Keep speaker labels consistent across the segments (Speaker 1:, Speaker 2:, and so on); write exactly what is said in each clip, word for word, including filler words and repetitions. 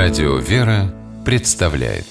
Speaker 1: Радио «Вера» представляет.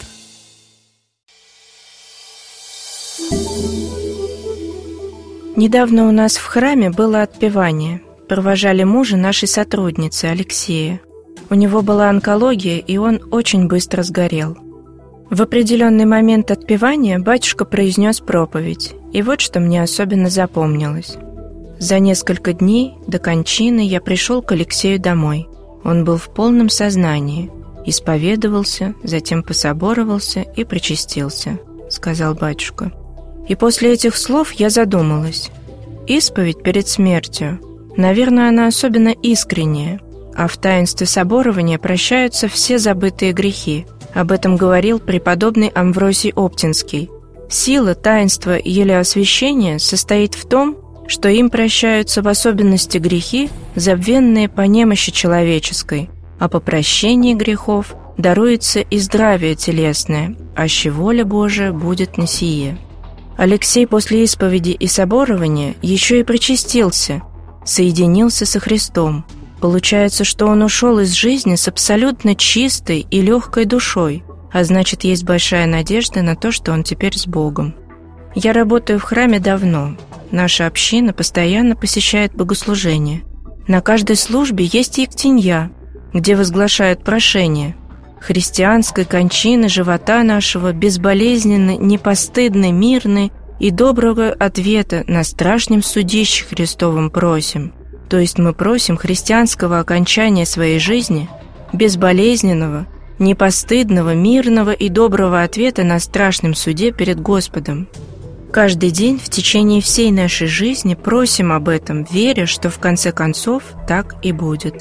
Speaker 2: Недавно у нас в храме было отпевание. Провожали мужа нашей сотрудницы Алексея. У него была онкология, и он очень быстро сгорел. В определенный момент отпевания батюшка произнес проповедь, и вот что мне особенно запомнилось. За несколько дней до кончины я пришел к Алексею домой. Он был в полном сознании, исповедовался, затем пособоровался и причастился, сказал батюшка. И после этих слов я задумалась. Исповедь перед смертью, наверное, она особенно искренняя, а в таинстве соборования прощаются все забытые грехи. Об этом говорил преподобный Амвросий Оптинский. Сила таинства елеосвящения состоит в том, что им прощаются в особенности грехи, забвенные по немощи человеческой, а по прощении грехов даруется и здравие телесное, аще воля Божия будет на сие. Алексей после исповеди и соборования еще и причастился, соединился со Христом. Получается, что он ушел из жизни с абсолютно чистой и легкой душой, а значит, есть большая надежда на то, что он теперь с Богом. Я работаю в храме давно. Наша община постоянно посещает богослужения. На каждой службе есть ектенья, где возглашают прошение христианской кончины живота нашего, безболезненной, непостыдной, мирной и доброго ответа на страшном судище Христовом просим. То есть мы просим христианского окончания своей жизни, безболезненного, непостыдного, мирного и доброго ответа на страшном суде перед Господом. Каждый день в течение всей нашей жизни просим об этом, веря, что в конце концов так и будет.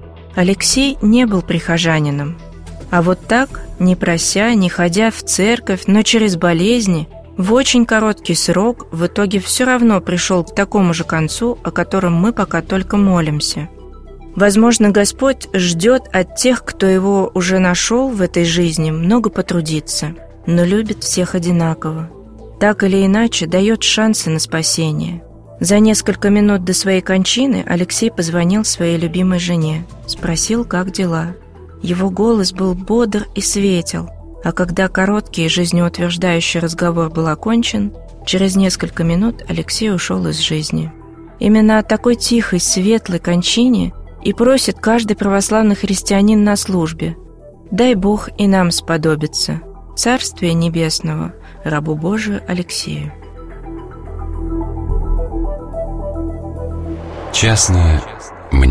Speaker 2: Алексей не был прихожанином, а вот так, не прося, не ходя в церковь, но через болезни, в очень короткий срок в итоге все равно пришел к такому же концу, о котором мы пока только молимся. Возможно, Господь ждет от тех, кто его уже нашел в этой жизни, много потрудиться, но любит всех одинаково. Так или иначе дает шансы на спасение. За несколько минут до своей кончины Алексей позвонил своей любимой жене, спросил, как дела. Его голос был бодр и светел, а когда короткий и жизнеутверждающий разговор был окончен, через несколько минут Алексей ушел из жизни. Именно о такой тихой, светлой кончине и просит каждый православный христианин на службе. Дай Бог и нам сподобиться. Царствие Небесного рабу Божию Алексею.
Speaker 1: Частное мнение.